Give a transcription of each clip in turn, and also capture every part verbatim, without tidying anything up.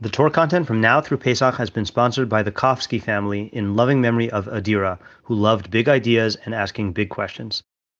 The Torah content from now through Pesach has been sponsored by the Kofsky family in loving memory of Adira, who loved big ideas and asking big questions.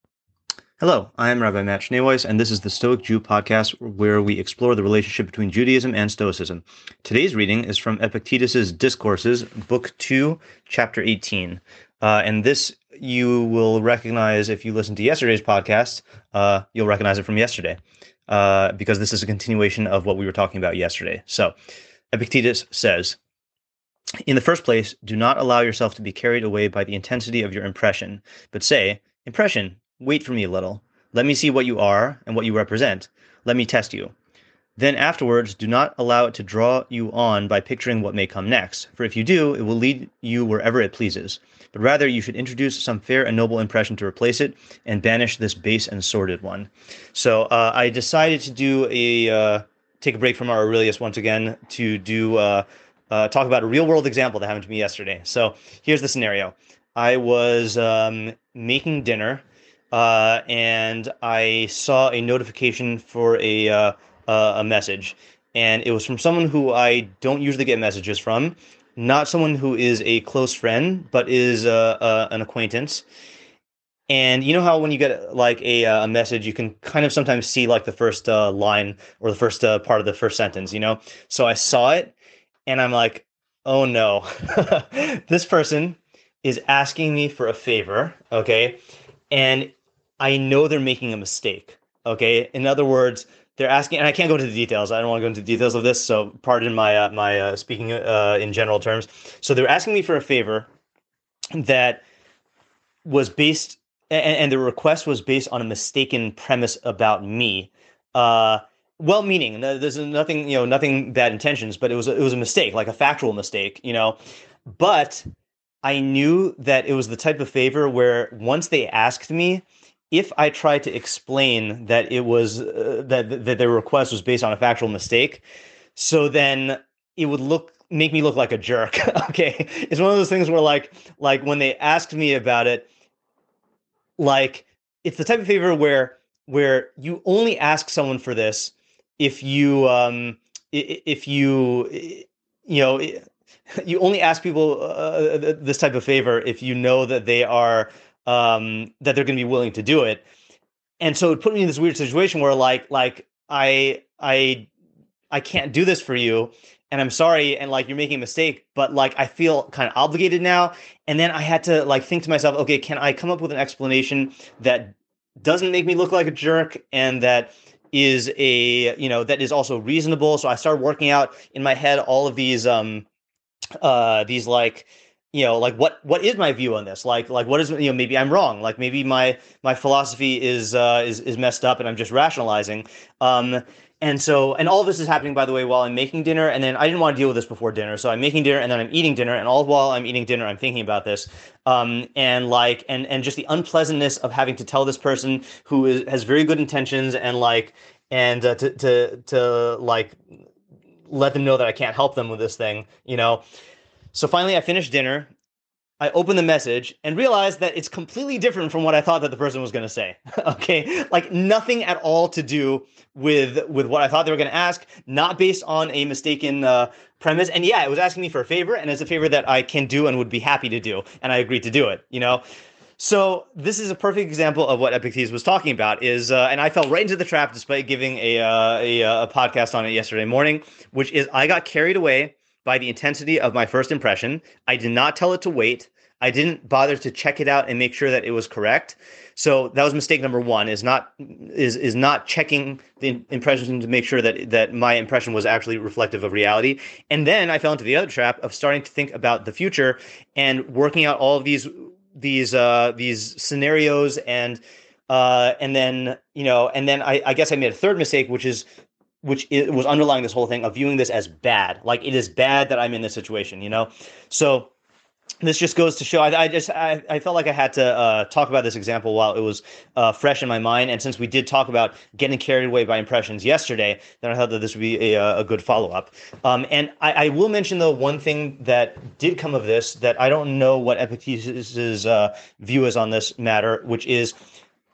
Hello, I am Rabbi Matt Schneeweiss, and this is the Stoic Jew podcast where we explore the relationship between Judaism and Stoicism. Today's reading is from Epictetus' Discourses, Book two, Chapter eighteen. Uh, and this you will recognize if you listen to yesterday's podcast. Uh, you'll recognize it from yesterday, uh, because this is a continuation of what we were talking about yesterday. So, Epictetus says, "In the first place, do not allow yourself to be carried away by the intensity of your impression, but say, 'Impression, wait for me a little. Let me see what you are and what you represent. Let me test you.' Then afterwards, do not allow it to draw you on by picturing what may come next, for if you do, it will lead you wherever it pleases. But rather, you should introduce some fair and noble impression to replace it, and banish this base and sordid one." So uh, I decided to do a uh, take a break from our Aurelius once again to do uh, uh, talk about a real world example that happened to me yesterday. So here's the scenario: I was um, making dinner. Uh, and I saw a notification for a uh, uh, a message, and it was from someone who I don't usually get messages from, not someone who is a close friend, but is uh, uh, an acquaintance. And you know how when you get like a a message, you can kind of sometimes see like the first uh, line or the first uh, part of the first sentence, you know? So I saw it, and I'm like, oh no, this person is asking me for a favor, okay? And I know they're making a mistake, okay? In other words, they're asking, and I can't go into the details. I don't want to go into the details of this, so pardon my uh, my uh, speaking uh, in general terms. So they're asking me for a favor that was based, and, and the request was based on a mistaken premise about me. Uh, well-meaning, there's nothing, you know, nothing bad intentions, but it was a, it was a mistake, like a factual mistake, you know. But I knew that it was the type of favor where once they asked me, if I tried to explain that it was uh, that that their request was based on a factual mistake, so then it would look make me look like a jerk. Okay, it's one of those things where like like when they asked me about it, like it's the type of favor where where you only ask someone for this if you um if you you know. You only ask people uh, this type of favor if you know that they are um, that they're going to be willing to do it, and so it put me in this weird situation where like like I I I can't do this for you, and I'm sorry, and like you're making a mistake, but like I feel kind of obligated now, and then I had to like think to myself, okay, can I come up with an explanation that doesn't make me look like a jerk and that is a you know that is also reasonable? So I started working out in my head all of these. Um, uh these like you know like what what is my view on this, like like what is, you know maybe I'm wrong, like maybe my my philosophy is uh is is messed up and I'm just rationalizing. um and so and all of this is happening, by the way, while I'm making dinner, and then I didn't want to deal with this before dinner, so I'm making dinner and then I'm eating dinner, and all while I'm eating dinner I'm thinking about this, um and like and and just the unpleasantness of having to tell this person who is has very good intentions and like and uh, to to to like let them know that I can't help them with this thing, you know. So finally I finished dinner, I opened the message and realized that it's completely different from what I thought that the person was going to say. Okay, like nothing at all to do with with what I thought they were going to ask, not based on a mistaken uh, premise. And yeah, it was asking me for a favor, and it's a favor that I can do and would be happy to do, and I agreed to do it, you know. So this is a perfect example of what Epictetus was talking about. Is uh, and I fell right into the trap despite giving a, uh, a a podcast on it yesterday morning, which is I got carried away by the intensity of my first impression. I did not tell it to wait. I didn't bother to check it out and make sure that it was correct. So that was mistake number one: is not is is not checking the impression to make sure that that my impression was actually reflective of reality. And then I fell into the other trap of starting to think about the future and working out all of these. these uh these scenarios and uh and then you know and then I, I guess I made a third mistake, which is which is, was underlying this whole thing of viewing this as bad, like it is bad that I'm in this situation, you know. So this just goes to show, I, I just, I, I felt like I had to uh, talk about this example while it was uh, fresh in my mind. And since we did talk about getting carried away by impressions yesterday, then I thought that this would be a, a good follow-up. Um, and I, I will mention, though, one thing that did come of this that I don't know what Epictetus's uh, view is on this matter, which is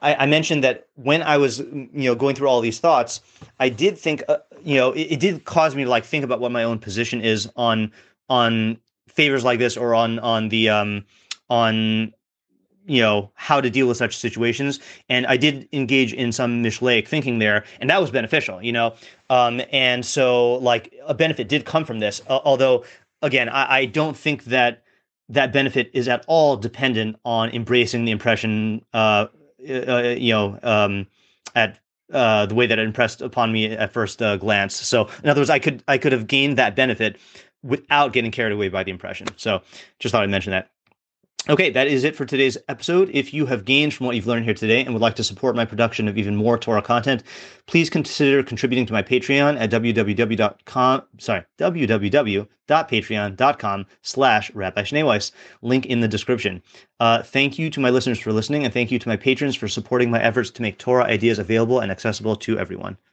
I, I mentioned that when I was, you know, going through all these thoughts, I did think, uh, you know, it, it did cause me to like think about what my own position is on on favors like this, or on on the um on you know how to deal with such situations. And I did engage in some Michelet thinking there, and that was beneficial. You know, um, and so like a benefit did come from this. Uh, although again, I, I don't think that that benefit is at all dependent on embracing the impression. Uh, uh, you know, um, at uh, the way that it impressed upon me at first uh, glance. So, in other words, I could I could have gained that benefit without getting carried away by the impression. So, just thought I'd mention that. Okay, that is it for today's episode. If you have gained from what you've learned here today and would like to support my production of even more Torah content, please consider contributing to my Patreon at www.com, sorry, www.patreon.com slash Rabbi Schneeweiss. Link in the description. Uh, thank you to my listeners for listening, and thank you to my patrons for supporting my efforts to make Torah ideas available and accessible to everyone.